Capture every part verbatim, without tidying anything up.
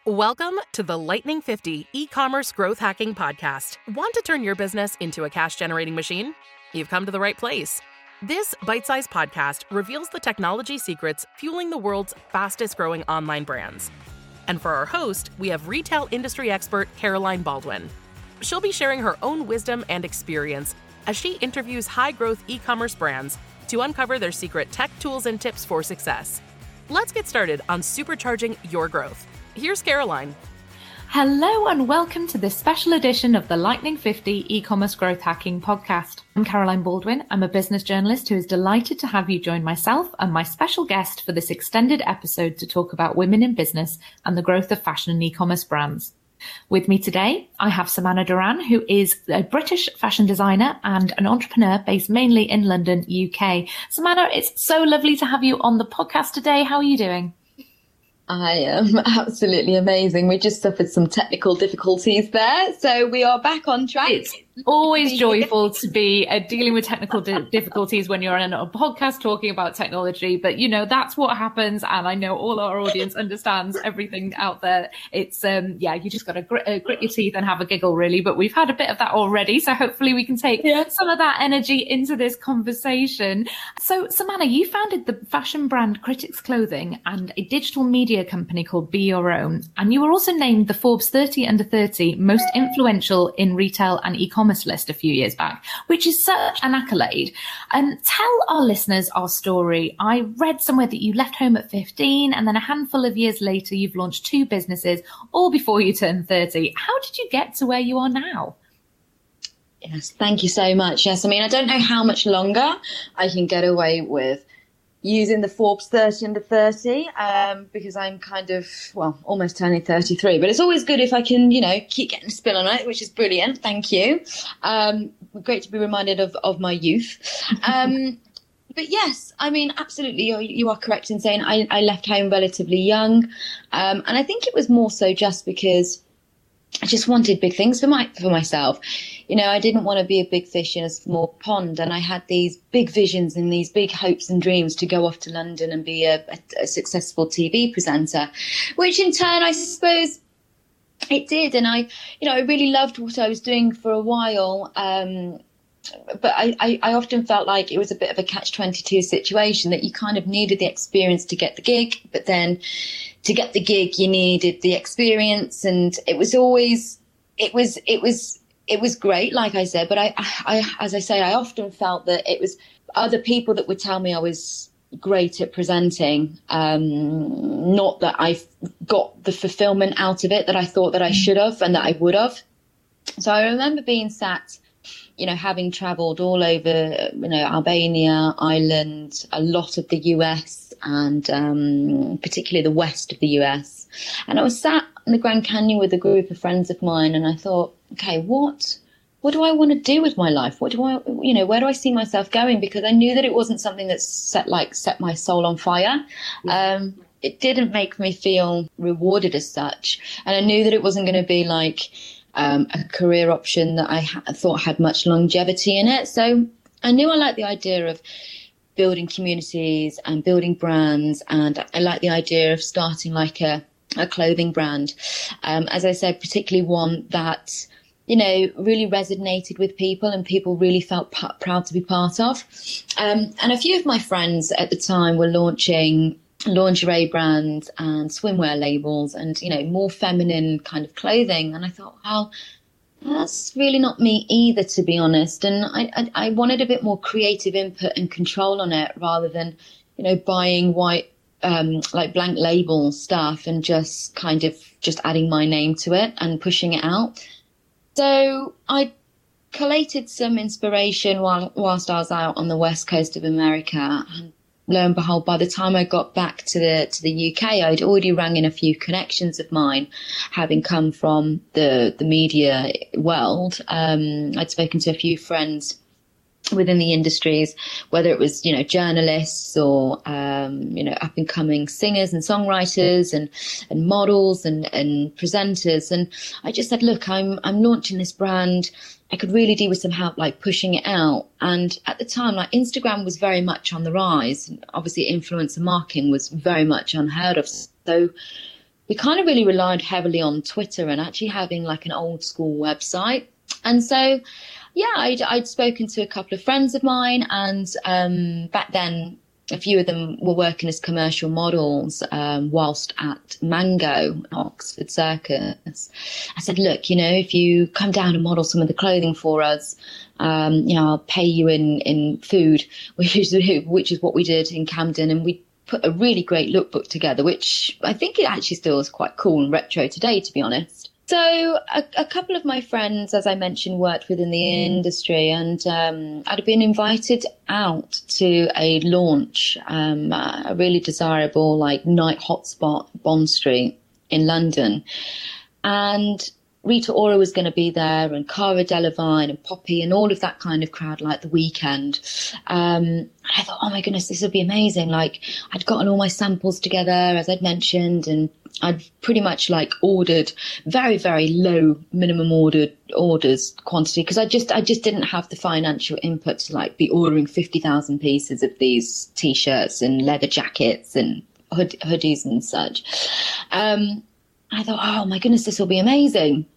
Welcome to the Lightning fifty e-commerce growth hacking podcast. Want to turn your business into a cash-generating machine? You've come to the right place. This bite-sized podcast reveals the technology secrets fueling the world's fastest-growing online brands. And for our host, we have retail industry expert Caroline Baldwin. She'll be sharing her own wisdom and experience as she interviews high-growth e-commerce brands to uncover their secret tech tools and tips for success. Let's get started on supercharging your growth. Here's Caroline. Hello and welcome to this special edition of the Lightning fifty e-commerce growth hacking podcast. I'm Caroline Baldwin. I'm a business journalist who is delighted to have you join myself and my special guest for this extended episode to talk about women in business and the growth of fashion and e-commerce brands. With me today, I have Samana Duran, who is a British fashion designer and an entrepreneur based mainly in London, U K. Samana, it's so lovely to have you on the podcast today. How are you doing? I am absolutely amazing. We just suffered some technical difficulties there, so we are back on track. It's always joyful to be uh, dealing with technical di- difficulties when you're on a podcast talking about technology, but you know, that's what happens. And I know all our audience understands everything out there. It's, um, yeah, you just got to grit, uh, grit your teeth and have a giggle really, but we've had a bit of that already. So hopefully we can take yeah. some of that energy into this conversation. So Samana, you founded the fashion brand Critics Clothing and a digital media company called Be Your Own. And you were also named the Forbes thirty under thirty most influential in retail and e-commerce list a few years back, which is such an accolade. And tell our listeners our story. I read somewhere that you left home at fifteen and then a handful of years later, you've launched two businesses, all before you turned thirty. How did you get to where you are now? Yes, thank you so much. Yes, I mean, I don't know how much longer I can get away with using the Forbes thirty under thirty, um, because I'm kind of, well, almost turning thirty-three. But it's always good if I can, you know, keep getting a spin on it, which is brilliant. Thank you. Um, great to be reminded of, of my youth. Um, but yes, I mean, absolutely, you, you are correct in saying I, I left home relatively young. Um, and I think it was more so just because I just wanted big things for my for myself. You know, I didn't want to be a big fish in a small pond, and I had these big visions and these big hopes and dreams to go off to London and be a, a, a successful T V presenter, which in turn, I suppose, it did. And I, you know, I really loved what I was doing for a while. Um, but I, I, I often felt like it was a bit of a catch twenty-two situation, that you kind of needed the experience to get the gig, but then to get the gig, you needed the experience. And it was always, it was, it was, it was great, like I said, but I, I, as I say, I often felt that it was other people that would tell me I was great at presenting, um, not that I got the fulfillment out of it that I thought that I should have and that I would have. So I remember being sat, you know, having travelled all over, you know, Albania, Ireland, a lot of the U S, and um, particularly the west of the U S. And I was sat in the Grand Canyon with a group of friends of mine, and I thought, okay, what, what do I want to do with my life? What do I, you know, where do I see myself going? Because I knew that it wasn't something that set like set my soul on fire. Um, it didn't make me feel rewarded as such, and I knew that it wasn't going to be like um, a career option that I ha- thought had much longevity in it. So I knew I liked the idea of building communities and building brands, and I like the idea of starting like a, a clothing brand. Um, as I said, particularly one that, you know, really resonated with people and people really felt p- proud to be part of. Um, and a few of my friends at the time were launching lingerie brands and swimwear labels and, you know, more feminine kind of clothing. And I thought, wow, that's really not me either, to be honest. And I, I, I wanted a bit more creative input and control on it, rather than, you know, buying white, um, like blank label stuff and just kind of just adding my name to it and pushing it out. So I collated some inspiration while whilst I was out on the west coast of America. And lo and behold, by the time I got back to the to the U K, I'd already rang in a few connections of mine, having come from the the media world. Um, I'd spoken to a few friends within the industries, whether it was, you know, journalists or, um, you know, up and coming singers and songwriters and, and models and, and presenters. And I just said, look, I'm, I'm launching this brand. I could really do with some help, like pushing it out. And at the time, like Instagram was very much on the rise. Obviously, influencer marketing was very much unheard of. So we kind of really relied heavily on Twitter and actually having like an old school website. And so, yeah, I'd, I'd spoken to a couple of friends of mine, and um, back then, a few of them were working as commercial models um, whilst at Mango, Oxford Circus. I said, look, you know, if you come down and model some of the clothing for us, um, you know, I'll pay you in, in food, which is, which is what we did in Camden. And we put a really great lookbook together, which I think it actually still is quite cool and retro today, to be honest. So a, a couple of my friends, as I mentioned, worked within the mm. industry, and um, I'd been invited out to a launch, um, a really desirable like night hotspot, Bond Street in London. And Rita Ora was going to be there, and Cara Delevingne and Poppy and all of that kind of crowd, like The Weeknd. Um, I thought, oh my goodness, this would be amazing. Like, I'd gotten all my samples together, as I'd mentioned, and I'd pretty much like ordered very, very low minimum ordered orders quantity, because I just, I just didn't have the financial input to like be ordering fifty thousand pieces of these t-shirts and leather jackets and hood- hoodies and such. Um, I thought, oh my goodness, this will be amazing.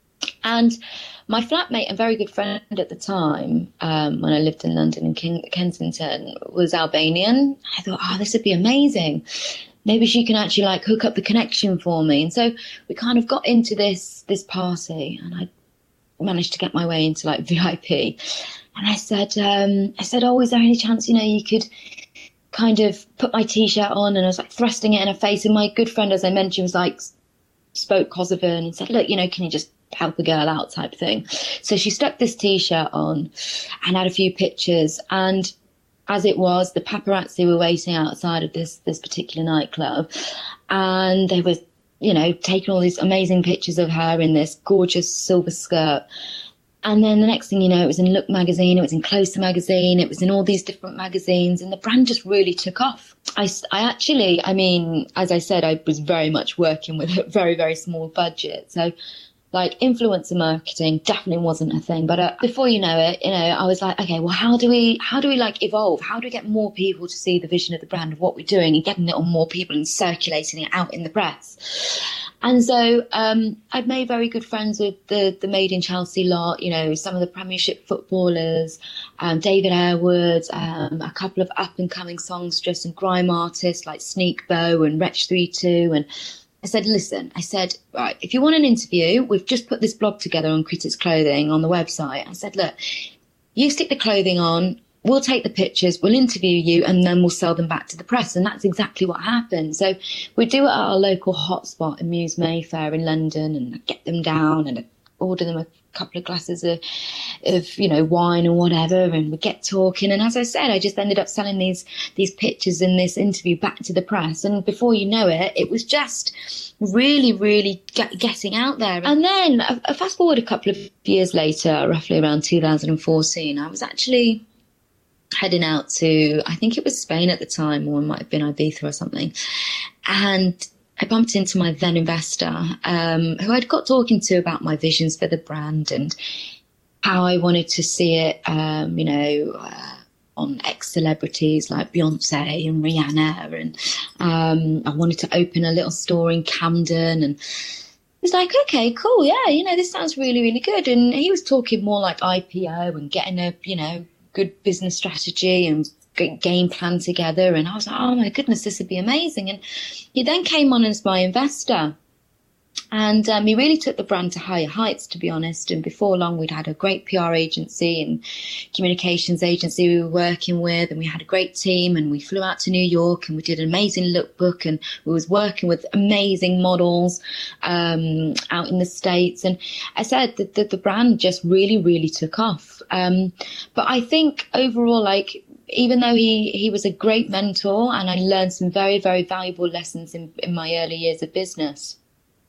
And my flatmate and very good friend at the time, um, when I lived in London in King- Kensington, was Albanian. I thought, oh, this would be amazing. Maybe she can actually like hook up the connection for me. And so we kind of got into this this party, and I managed to get my way into like V I P. And I said, um, I said, oh, is there any chance, you know, you could kind of put my t-shirt on? And I was like thrusting it in her face. And my good friend, as I mentioned, was like, spoke Kosovan and said, look, you know, can you just help a girl out type thing? So she stuck this t-shirt on and had a few pictures. And as it was, the paparazzi were waiting outside of this this particular nightclub, and they were, you know, taking all these amazing pictures of her in this gorgeous silver skirt. And then the next thing you know, it was in Look magazine, it was in Closer magazine, it was in all these different magazines, and the brand just really took off. I, I actually, I mean, as I said, I was very much working with a very, very small budget. So like influencer marketing definitely wasn't a thing. But uh, before you know it, you know, I was like, okay, well, how do we, how do we like evolve? How do we get more people to see the vision of the brand of what we're doing and getting it on more people and circulating it out in the press? And so um, I'd made very good friends with the, the Made in Chelsea lot, you know, some of the Premiership footballers, um, David Airwood, um, a couple of up-and-coming songstress and grime artists like Sneak Bow and Wretch thirty-two. And I said, listen, I said, right, if you want an interview, we've just put this blog together on Critics Clothing on the website. I said, look, you stick the clothing on, we'll take the pictures, we'll interview you, and then we'll sell them back to the press. And that's exactly what happened. So we do it at our local hotspot, Amuse Mayfair in London, and get them down and order them a couple of glasses of, of, you know, wine or whatever, and we get talking. And as I said, I just ended up selling these these pictures in this interview back to the press. And before you know it, it was just really, really get, getting out there. And then uh, fast forward a couple of years later, roughly around two thousand fourteen, I was actually heading out to, I think it was Spain at the time, or it might have been Ibiza or something. And I bumped into my then investor, um, who I'd got talking to about my visions for the brand and how I wanted to see it, um, you know, uh, on ex-celebrities like Beyonce and Rihanna. And um, I wanted to open a little store in Camden. And he was like, okay, cool. Yeah, you know, this sounds really, really good. And he was talking more like I P O and getting a, you know, good business strategy and game plan together. And I was like, oh my goodness, this would be amazing. And he then came on as my investor, and um, he really took the brand to higher heights, to be honest. And before long, we'd had a great P R agency and communications agency we were working with, and we had a great team, and we flew out to New York and we did an amazing lookbook, and we was working with amazing models um, out in the States. And I said that the, the brand just really, really took off. Um, but I think overall, like, even though he, he was a great mentor, and I learned some very, very valuable lessons in, in my early years of business,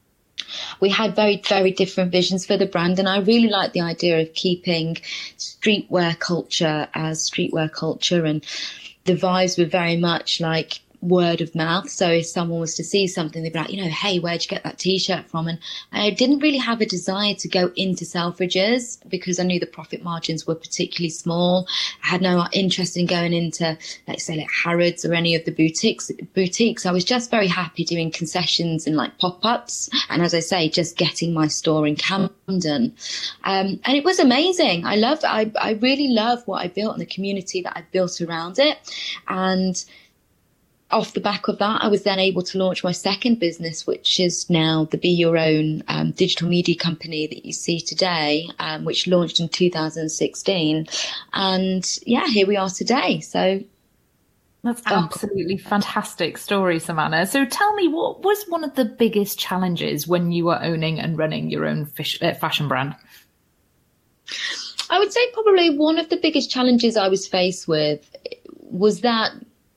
we had very, very different visions for the brand. And I really like the idea of keeping streetwear culture as streetwear culture. And the vibes were very much like word of mouth. So if someone was to see something, they'd be like, you know, hey, where'd you get that T-shirt from? And I didn't really have a desire to go into Selfridges because I knew the profit margins were particularly small. I had no interest in going into, let's say, like Harrods or any of the boutiques. Boutiques. I was just very happy doing concessions and like pop-ups. And as I say, just getting my store in Camden. Um, and it was amazing. I loved, I, I really love what I built and the community that I built around it. And off the back of that, I was then able to launch my second business, which is now the Be Your Own um, digital media company that you see today, um, which launched in two thousand sixteen. And yeah, here we are today. So that's absolutely fantastic story, Samana. So tell me, what was one of the biggest challenges when you were owning and running your own fish, uh, fashion brand? I would say probably one of the biggest challenges I was faced with was that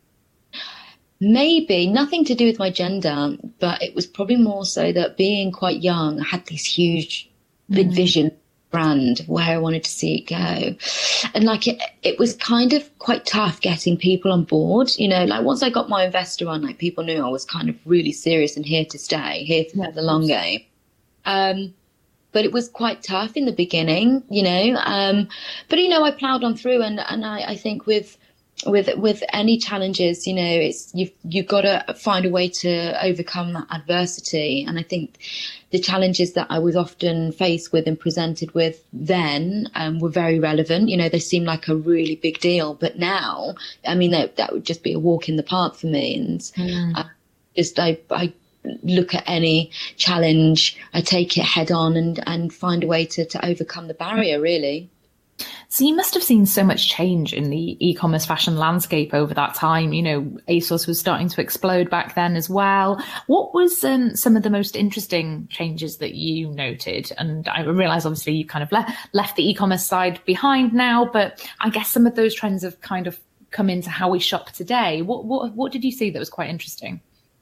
maybe nothing to do with my gender, but it was probably more so that being quite young, I had this huge, big mm. vision brand of where I wanted to see it go. And like it, it was kind of quite tough getting people on board, you know, like once I got my investor on, like people knew I was kind of really serious and here to stay, here for yeah, the long game. Um, but it was quite tough in the beginning, you know, um, but, you know, I plowed on through and, and I, I think with, with with any challenges, you know, it's you've you've got to find a way to overcome that adversity. And I think the challenges that I was often faced with and presented with then um, were very relevant. You know, they seemed like a really big deal, but now, I mean, that that would just be a walk in the park for me. And mm. I just I I look at any challenge, I take it head on and and find a way to to overcome the barrier, really. So you must have seen so much change in the e-commerce fashion landscape over that time. You know, ASOS was starting to explode back then as well. What was um, some of the most interesting changes that you noted? And I realize obviously you kind of le- left the e-commerce side behind now, but I guess some of those trends have kind of come into how we shop today. What what what did you see that was quite interesting?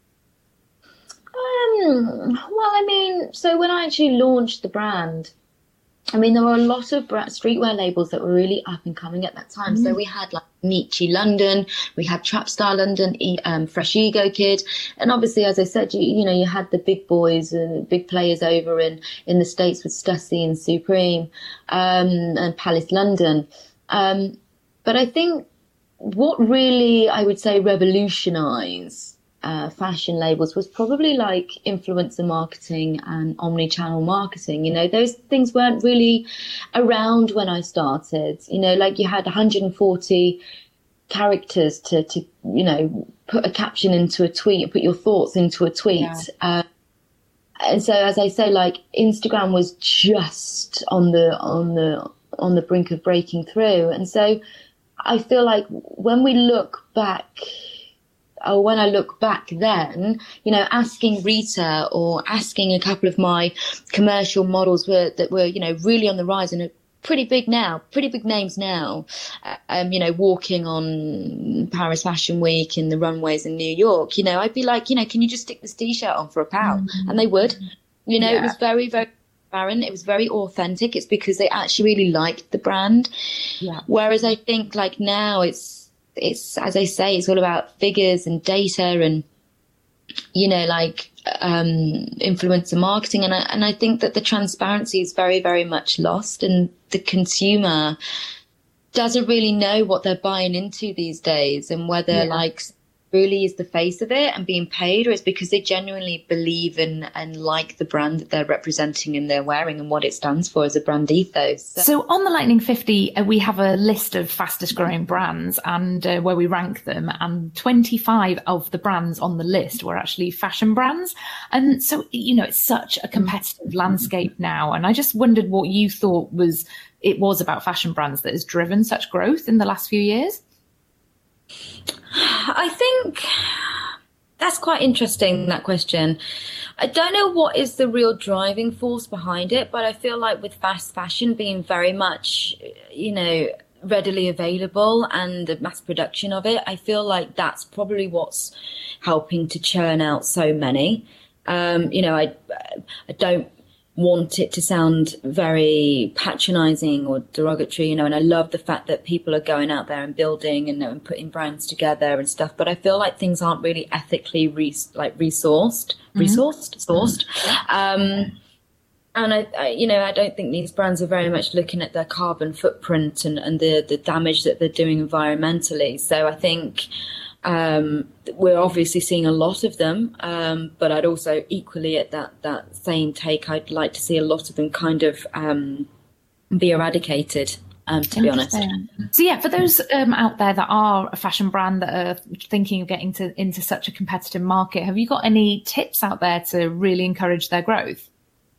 Um, well, I mean, so when I actually launched the brand, I mean, there were a lot of streetwear labels that were really up and coming at that time. Mm. So we had like Nietzsche London, we had Trap Star London, um, Fresh Ego Kid. And obviously, as I said, you, you know, you had the big boys and big players over in, in the States with Stussy and Supreme um, and Palace London. Um, but I think what really, I would say, revolutionized Uh, fashion labels was probably like influencer marketing and omni-channel marketing. You know, those things weren't really around when I started. You know, like you had one hundred forty characters to, to you know, put a caption into a tweet, put your thoughts into a tweet. Yeah. Uh, and so, as I say, like Instagram was just on the on the on the brink of breaking through. And so, I feel like when we look back. Or when I look back then, you know, asking Rita or asking a couple of my commercial models were, that were, you know, really on the rise and are pretty big now, pretty big names now, um, you know, walking on Paris Fashion Week in the runways in New York, you know, I'd be like, you know, can you just stick this T-shirt on for a pound? Mm-hmm. And they would, you know, yeah. It was very, very transparent. It was very authentic. It's because they actually really liked the brand. Yeah. Whereas I think like now it's, It's, as I say, it's all about figures and data and, you know, like um, influencer marketing. And I, and I think that the transparency is very, very much lost. And the consumer doesn't really know what they're buying into these days and whether, yeah. like, really is the face of it and being paid, or is because they genuinely believe in and like the brand that they're representing and they're wearing and what it stands for as a brand ethos. So, so on the Lightning fifty, uh, we have a list of fastest growing brands and uh, where we rank them, and twenty-five of the brands on the list were actually fashion brands. And so, you know, it's such a competitive landscape now. And I just wondered what you thought was it was about fashion brands that has driven such growth in the last few years. I think that's quite interesting, that question. I don't know what is the real driving force behind it, but I feel like with fast fashion being very much, you know, readily available and the mass production of it, I feel like that's probably what's helping to churn out so many. Um, you know, I, I don't want it to sound very patronizing or derogatory, you know, and I love the fact that people are going out there and building and, and putting brands together and stuff. But I feel like things aren't really ethically re- like resourced, mm-hmm. resourced, sourced. Mm-hmm. Um, and I, I, you know, I don't think these brands are very much looking at their carbon footprint and, and the, the damage that they're doing environmentally. So I think, Um, we're obviously seeing a lot of them, um, but I'd also equally at that, that same take, I'd like to see a lot of them kind of um, be eradicated, um, to be honest. So yeah, for those um, out there that are a fashion brand that are thinking of getting to, into such a competitive market, have you got any tips out there to really encourage their growth?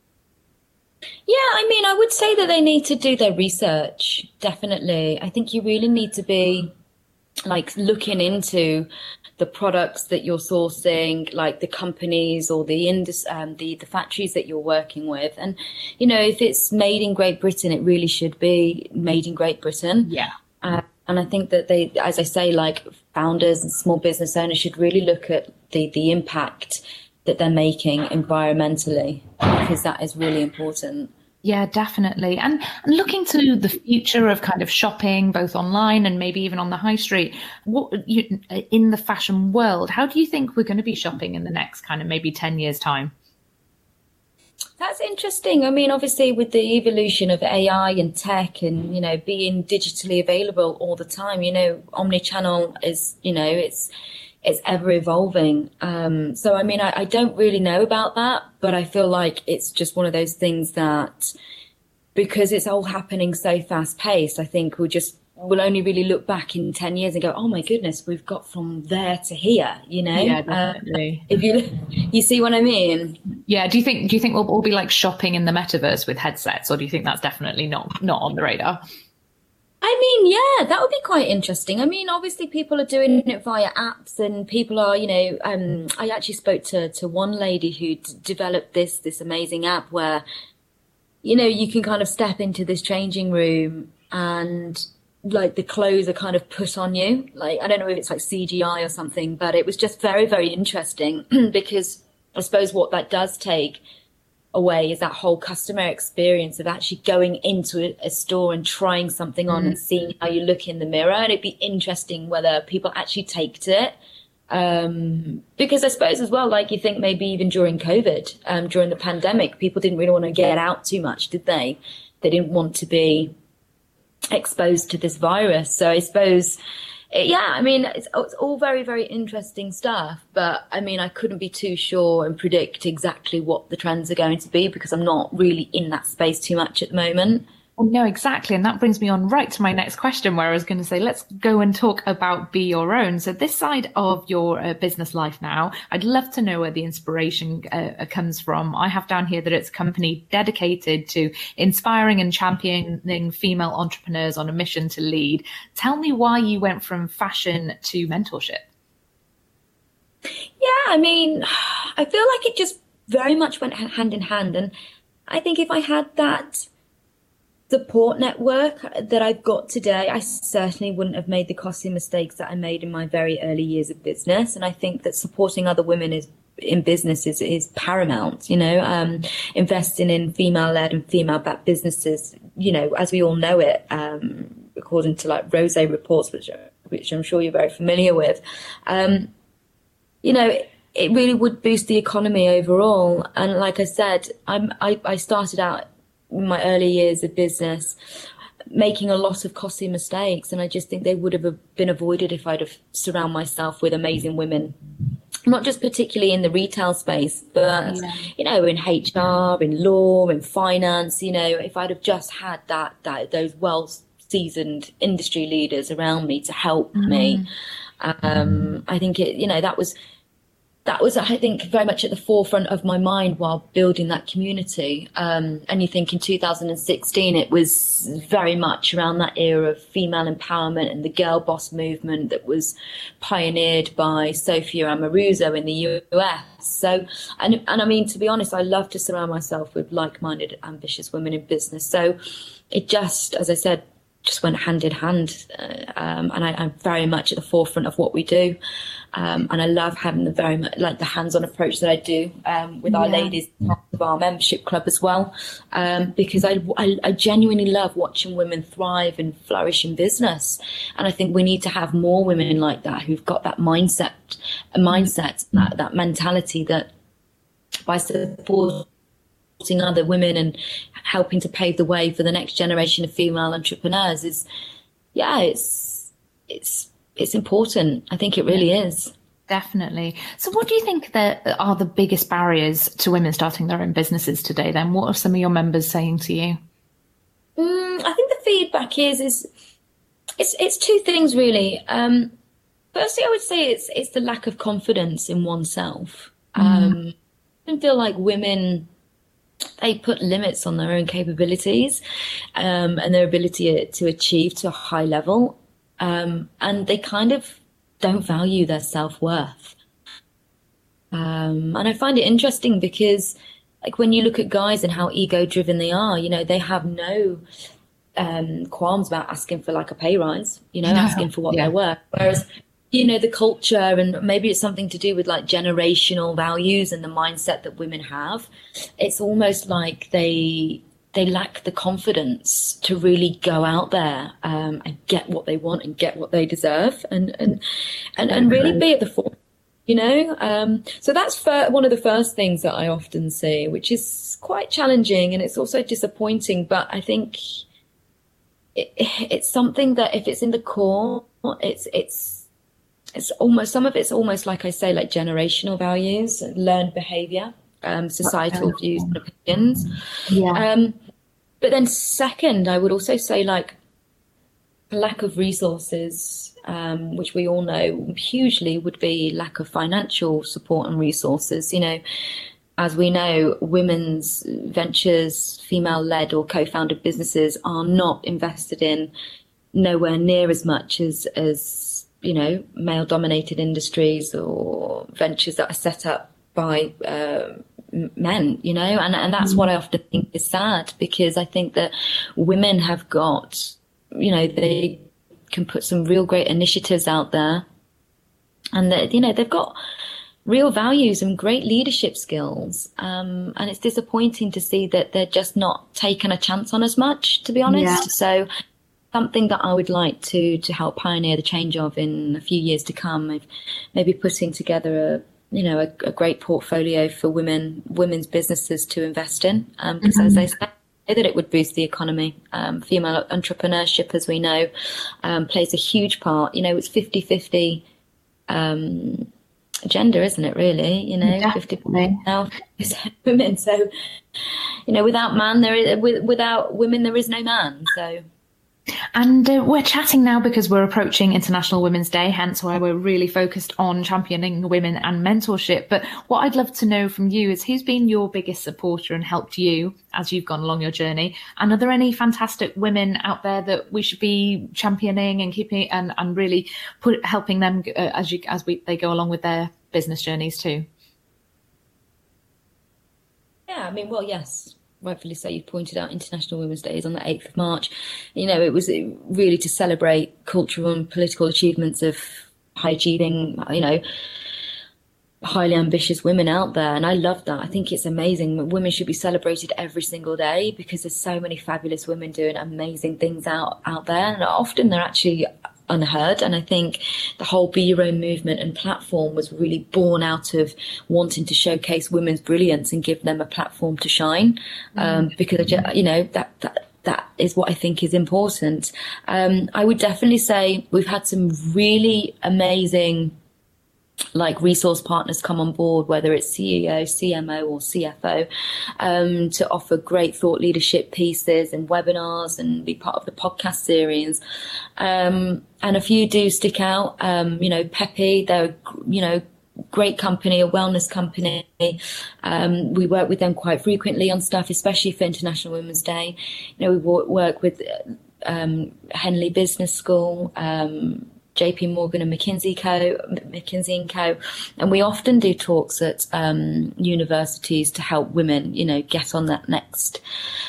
Yeah, I mean, I would say that they need to do their research, definitely. I think you really need to be like looking into the products that you're sourcing, like the companies or the indus- um, the the factories that you're working with. And, you know, if it's made in Great Britain, it really should be made in Great Britain. Yeah. Uh, and I think that they, as I say, like founders and small business owners should really look at the, the impact that they're making environmentally, because that is really important. Yeah, definitely. And, and looking to the future of kind of shopping, both online and maybe even on the high street, what you, in the fashion world, how do you think we're going to be shopping in the next kind of maybe ten years time? That's interesting. I mean, obviously with the evolution of A I and tech and, you know, being digitally available all the time, you know, omnichannel is, you know, it's, it's ever evolving. Um, so, I mean, I, I don't really know about that, but I feel like it's just one of those things that, because it's all happening so fast paced, I think we'll just, we'll only really look back in ten years and go, oh my goodness, we've got from there to here, you know? Yeah, definitely. Uh, if you, you see what I mean? Yeah. Do you think, do you think we'll all be like shopping in the metaverse with headsets, or do you think that's definitely not, not on the radar? I mean, yeah, that would be quite interesting. I mean, obviously people are doing it via apps, and people are, you know, um, I actually spoke to, to one lady who d- developed this, this amazing app where, you know, you can kind of step into this changing room and like the clothes are kind of put on you. Like, I don't know if it's like C G I or something, but it was just very, very interesting because I suppose what that does take away is that whole customer experience of actually going into a, a store and trying something on mm. and seeing how you look in the mirror. And it'd be interesting whether people actually take to it. Um, because I suppose as well, like you think maybe even during COVID, um, during the pandemic, people didn't really want to get out too much, did they? They didn't want to be exposed to this virus. So I suppose, yeah, I mean, it's, it's all very, very interesting stuff. But I mean, I couldn't be too sure and predict exactly what the trends are going to be because I'm not really in that space too much at the moment. Well, no, exactly. And that brings me on right to my next question, where I was going to say, let's go and talk about Be Your Own. So this side of your uh, business life now, I'd love to know where the inspiration uh, comes from. I have down here that it's a company dedicated to inspiring and championing female entrepreneurs on a mission to lead. Tell me why you went from fashion to mentorship. Yeah, I mean, I feel like it just very much went hand in hand. And I think if I had that support network that I've got today, I certainly wouldn't have made the costly mistakes that I made in my very early years of business. And I think that supporting other women is in business is, is paramount, you know, um, investing in female-led and female-backed businesses, you know, as we all know it, um, according to like Rose reports, which, which I'm sure you're very familiar with, um, you know, it, it really would boost the economy overall. And like I said, I'm, I, I started out in my early years of business making a lot of costly mistakes, and I just think they would have been avoided if I'd have surrounded myself with amazing women, not just particularly in the retail space, but yeah. you know, in H R, in law, in finance. You know, if I'd have just had that that those well seasoned industry leaders around me to help mm-hmm. me, um I think it you know that was That was, I think, very much at the forefront of my mind while building that community. Um, and you think in two thousand sixteen, it was very much around that era of female empowerment and the girl boss movement that was pioneered by Sophia Amoruso in the U S. So, and, and I mean, to be honest, I love to surround myself with like-minded, ambitious women in business. So it just, as I said, just went hand in hand. Uh, um, and I, I'm very much at the forefront of what we do. Um, and I love having the very much like the hands-on approach that I do um, with our Yeah. ladies of our membership club as well, um, because I, I, I genuinely love watching women thrive and flourish in business. And I think we need to have more women like that who've got that mindset, a mindset, that, that mentality that by supporting other women and helping to pave the way for the next generation of female entrepreneurs is, yeah, it's it's it's important. I think it really is. Definitely. So what do you think that are the biggest barriers to women starting their own businesses today then? What are some of your members saying to you? Mm, I think the feedback is is it's it's two things really. Um, firstly, I would say it's it's the lack of confidence in oneself. Mm. Um, I feel like women, they put limits on their own capabilities um, and their ability to achieve to a high level. Um, and they kind of don't value their self-worth. Um, and I find it interesting because, like, when you look at guys and how ego-driven they are, you know, they have no um, qualms about asking for, like, a pay rise, you know, no. asking for what yeah. they're worth. Whereas, you know, the culture, and maybe it's something to do with, like, generational values and the mindset that women have. It's almost like they... they lack the confidence to really go out there um, and get what they want and get what they deserve and and and, and really be at the forefront, you know. Um, so that's fir- one of the first things that I often see, which is quite challenging and it's also disappointing. But I think it, it's something that if it's in the core, it's it's it's almost some of it's almost like I say, like generational values, learned behaviour. Um, societal views and opinions. Yeah. Um, but then second, I would also say like lack of resources, um, which we all know hugely would be lack of financial support and resources. You know, as we know, women's ventures, female-led or co-founded businesses are not invested in nowhere near as much as, as you know, male-dominated industries or ventures that are set up by uh, men, you know, and, and that's what I often think is sad, because I think that women have got, you know, they can put some real great initiatives out there and that, you know, they've got real values and great leadership skills. Um, and it's disappointing to see that they're just not taken a chance on as much, to be honest. Yeah. So something that I would like to, to help pioneer the change of in a few years to come, maybe putting together a, you know, a, a great portfolio for women, women's businesses to invest in. Um, because mm-hmm. as I said, that it would boost the economy. Um, female entrepreneurship, as we know, um, plays a huge part. You know, it's fifty-fifty um, gender, isn't it, really? You know, fifty percent now is women. So, you know, without man, there is, without women, there is no man. So. And uh, we're chatting now because we're approaching International Women's Day, hence why we're really focused on championing women and mentorship. But what I'd love to know from you is who's been your biggest supporter and helped you as you've gone along your journey? And are there any fantastic women out there that we should be championing and keeping and, and really put helping them uh, as you as we they go along with their business journeys too? Yeah, I mean, well, yes. Rightfully so, you pointed out International Women's Day is on the eighth of March. You know, it was really to celebrate cultural and political achievements of high achieving, you know, highly ambitious women out there. And I love that. I think it's amazing. Women should be celebrated every single day because there's so many fabulous women doing amazing things out, out there. And often they're actually unheard. And I think the whole Be Your Own movement and platform was really born out of wanting to showcase women's brilliance and give them a platform to shine. Um, because, you know, that, that, that is what I think is important. Um, I would definitely say we've had some really amazing like resource partners come on board, whether it's C E O, C M O or C F O, um, to offer great thought leadership pieces and webinars and be part of the podcast series. Um, and a few do stick out. Um, you know, Peppy, they're, you know, great company, a wellness company. Um, we work with them quite frequently on stuff, especially for International Women's Day. You know, we work with um, Henley Business School, um, J P Morgan and McKinsey Co, McKinsey and Co, and we often do talks at um, universities to help women, you know, get on that next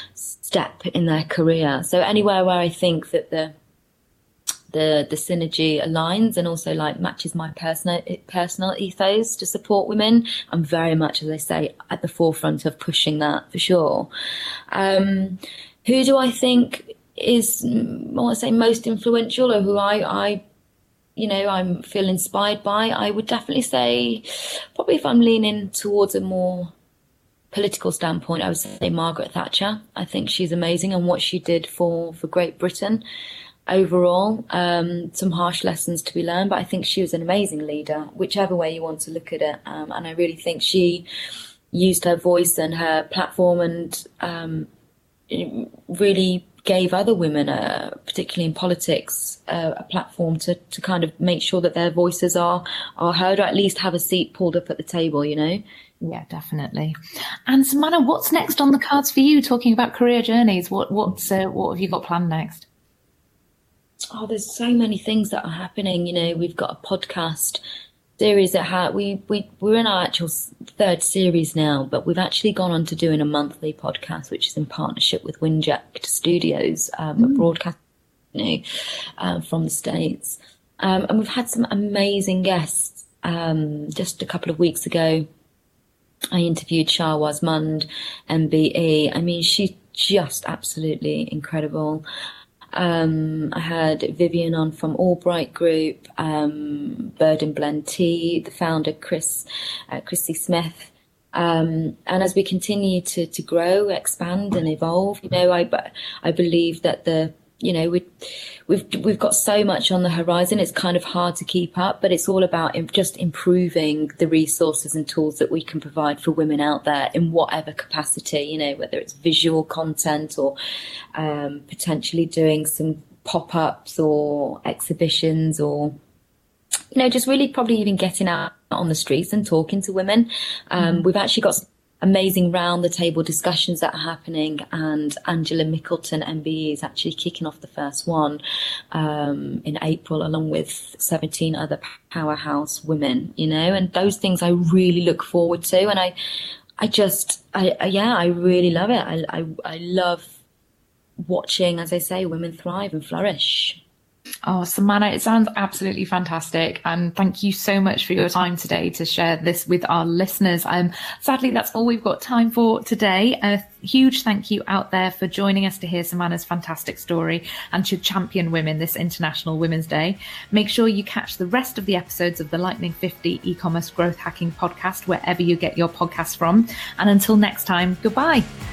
step in their career. So anywhere where I think that the the the synergy aligns and also like matches my personal personal ethos to support women, I'm very much, as I say, at the forefront of pushing that for sure. Um, who do I think is, I want to say, most influential, or who I, I, you know, I'm feel inspired by? I would definitely say, probably if I'm leaning towards a more political standpoint, I would say Margaret Thatcher. I think she's amazing, and what she did for, for Great Britain overall. Um, some harsh lessons to be learned, but I think she was an amazing leader, whichever way you want to look at it. Um, and I really think she used her voice and her platform and um, really gave other women, uh, particularly in politics, uh, a platform to, to kind of make sure that their voices are, are heard, or at least have a seat pulled up at the table, you know? Yeah, definitely. And Samana, what's next on the cards for you? Talking about career journeys, what what's uh, what have you got planned next? Oh, there's so many things that are happening. You know, we've got a podcast series that ha- we we we're in our actual third series now, but we've actually gone on to doing a monthly podcast, which is in partnership with Winject Studios, um, mm. a broadcast, you know, um, from the States, um, and we've had some amazing guests. Um, just a couple of weeks ago, I interviewed Shahwaz Mund, M B E. I mean, she's just absolutely incredible. Um, I had Vivian on from Albright Group, um, Bird and Blend Tea, the founder, Chris, uh, Chrissy Smith. Um, and as we continue to, to grow, expand and evolve, you know, I, I believe that the, you know, we, we've, we've got so much on the horizon. It's kind of hard to keep up, but it's all about just improving the resources and tools that we can provide for women out there in whatever capacity, you know, whether it's visual content or, um, potentially doing some pop-ups or exhibitions, or, you know, just really probably even getting out on the streets and talking to women. Um, mm-hmm. We've actually got some amazing round the table discussions that are happening, and Angela Mickleton M B E is actually kicking off the first one um, in April, along with seventeen other powerhouse women, you know, and those things I really look forward to. And I, I just, I, I yeah, I really love it. I, I, I love watching, as I say, women thrive and flourish. Oh, Samana, it sounds absolutely fantastic. And thank you so much for your time today to share this with our listeners. Um, sadly, that's all we've got time for today. A huge thank you out there for joining us to hear Samana's fantastic story and to champion women this International Women's Day. Make sure you catch the rest of the episodes of the Lightning fifty e-commerce growth hacking podcast wherever you get your podcasts from. And until next time, goodbye.